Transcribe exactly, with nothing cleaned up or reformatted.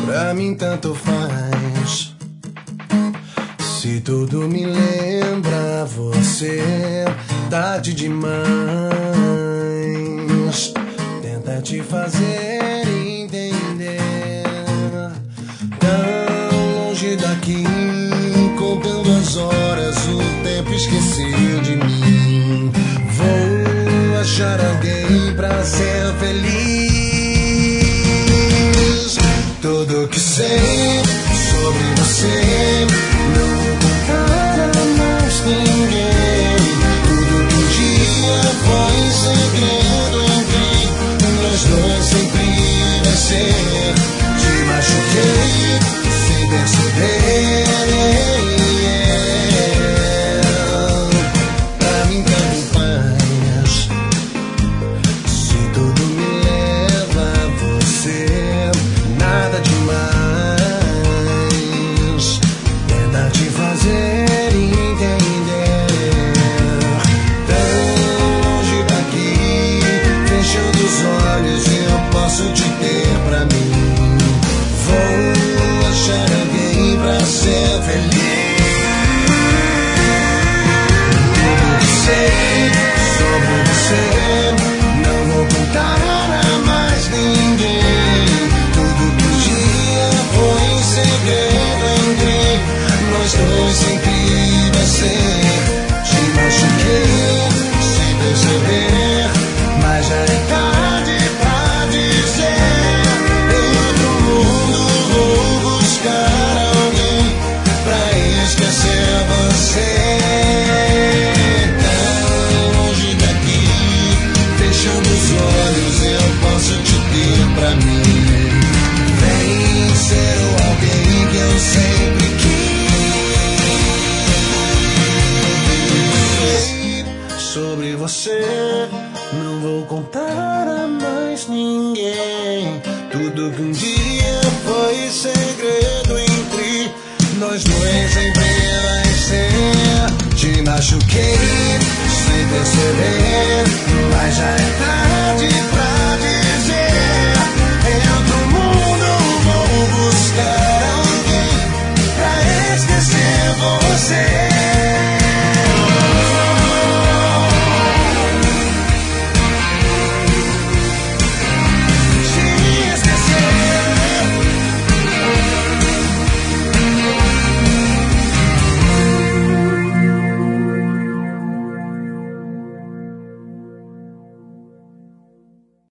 Pra mim tanto faz. Se tudo me lembra você, tarde demais. Tenta te fazer entender. Tão longe daqui, contando as horas, o tempo esqueceu de mim. Vou achar alguém pra ser feliz. Tudo que sei sobre você não vou contar a mais ninguém. Tudo que um dia foi segredo entre nós dois sempre vai ser. Te machuquei sem perceber. Pra mim tanto faz. Se tudo me leva a você, nada demais. Tenta te fazer entender. Tão longe daqui, fechando os olhos, eu posso te ter pra mim. Vou achar alguém pra ser feliz. Tudo que sei sobre você não vou contar a mais ninguém. Tudo que um dia foi segredo entre nós dois sempre vai ser. Te machuquei sem perceber, mas já é tarde pra dizer. Em outro mundo vou buscar alguém pra esquecer você. Tão longe daqui, fechando os olhos, eu posso te ter pra mim. Vem ser o alguém que eu sempre quis. Sobre você não vou contar a mais ninguém. Tudo que um dia foi segredo entre nós dois sempre vai ser. Te machuquei